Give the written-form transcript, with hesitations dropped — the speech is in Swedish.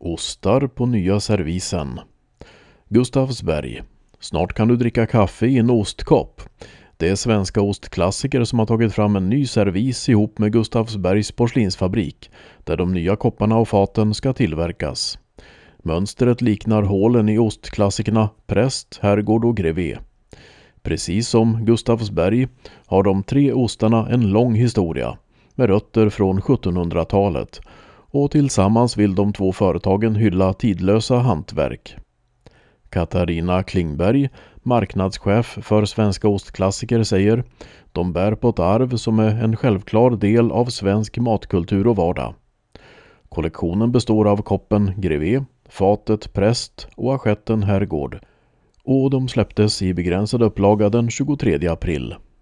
Ostar på nya servisen. Gustavsberg. Snart kan du dricka kaffe i en ostkopp. Det är svenska ostklassiker som har tagit fram en ny servis ihop med Gustavsbergs porslinsfabrik, där de nya kopparna och faten ska tillverkas. Mönstret liknar hålen i ostklassikerna Präst, Herrgård och Grevé. Precis som Gustavsberg har de 3 ostarna en lång historia, med rötter från 1700-talet, och tillsammans vill de 2 företagen hylla tidlösa hantverk. Katarina Klingberg, marknadschef för svenska ostklassiker, säger: de bär på ett arv som är en självklar del av svensk matkultur och vardag. Kollektionen består av koppen Grevé, fatet Präst och aschetten Herrgård, och de släpptes i begränsad upplaga den 23 april.